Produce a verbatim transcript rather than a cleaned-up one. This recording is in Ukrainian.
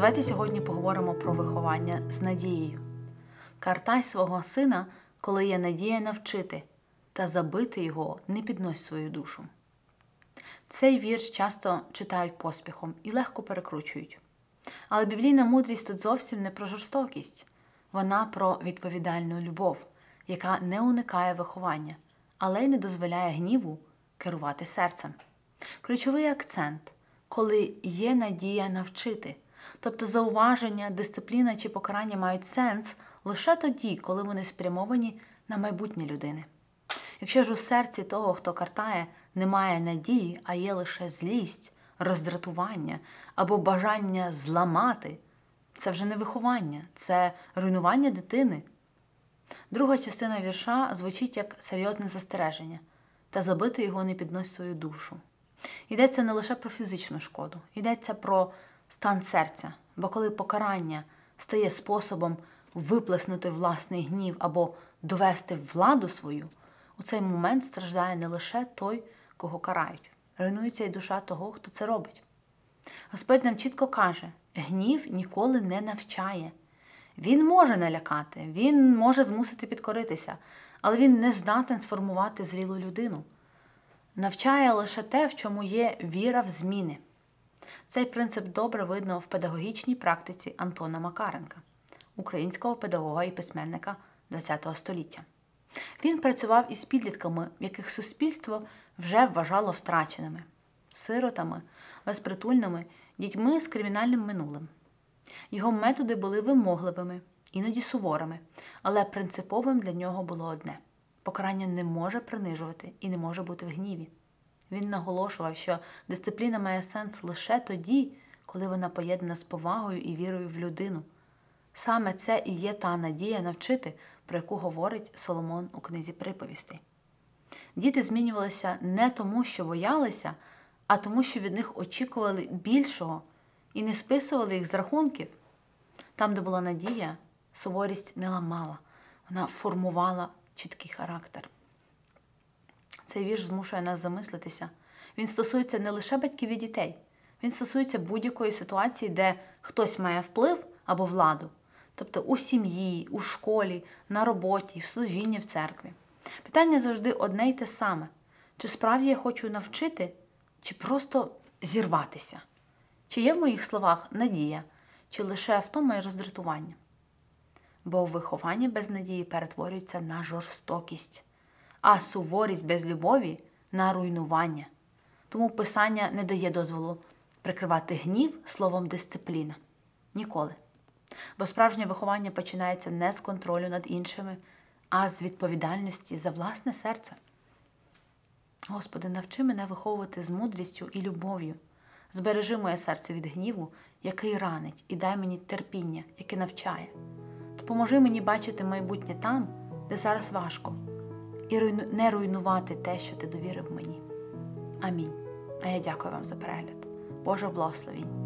Давайте сьогодні поговоримо про виховання з надією. «Картай свого сина, коли є надія навчити, та забити його не піднось свою душу». Цей вірш часто читають поспіхом і легко перекручують. Але біблійна мудрість тут зовсім не про жорстокість. Вона про відповідальну любов, яка не уникає виховання, але й не дозволяє гніву керувати серцем. Ключовий акцент – коли є надія навчити. Тобто зауваження, дисципліна чи покарання мають сенс лише тоді, коли вони спрямовані на майбутнє людини. Якщо ж у серці того, хто картає, немає надії, а є лише злість, роздратування або бажання зламати, це вже не виховання, це руйнування дитини. Друга частина вірша звучить як серйозне застереження «та забити його не піднось свою душу». Йдеться не лише про фізичну шкоду, йдеться про стан серця, бо коли покарання стає способом виплеснути власний гнів або довести владу свою, у цей момент страждає не лише той, кого карають. Руйнується і душа того, хто це робить. Господь нам чітко каже, гнів ніколи не навчає. Він може налякати, він може змусити підкоритися, але він не здатен сформувати зрілу людину. Навчає лише те, в чому є віра в зміни. Цей принцип добре видно в педагогічній практиці Антона Макаренка, українського педагога і письменника ХХ століття. Він працював із підлітками, яких суспільство вже вважало втраченими, сиротами, безпритульними, дітьми з кримінальним минулим. Його методи були вимогливими, іноді суворими, але принциповим для нього було одне – покарання не може принижувати і не може бути в гніві. Він наголошував, що дисципліна має сенс лише тоді, коли вона поєднана з повагою і вірою в людину. Саме це і є та надія навчити, про яку говорить Соломон у книзі «Приповістей». Діти змінювалися не тому, що боялися, а тому, що від них очікували більшого і не списували їх з рахунків. Там, де була надія, суворість не ламала, вона формувала чіткий характер. Цей вірш змушує нас замислитися. Він стосується не лише батьків і дітей. Він стосується будь-якої ситуації, де хтось має вплив або владу. Тобто у сім'ї, у школі, на роботі, в служінні, в церкві. Питання завжди одне й те саме. Чи справді я хочу навчити, чи просто зірватися? Чи є в моїх словах надія, чи лише втома і роздратування? Бо виховання без надії перетворюється на жорстокість, а суворість без любові – на руйнування. Тому Писання не дає дозволу прикривати гнів словом дисципліна. Ніколи. Бо справжнє виховання починається не з контролю над іншими, а з відповідальності за власне серце. Господи, навчи мене виховувати з мудрістю і любов'ю. Збережи моє серце від гніву, який ранить, і дай мені терпіння, яке навчає. Допоможи мені бачити майбутнє там, де зараз важко, і не руйнувати те, що Ти довірив мені. Амінь. А я дякую вам за перегляд. Божого благословінь.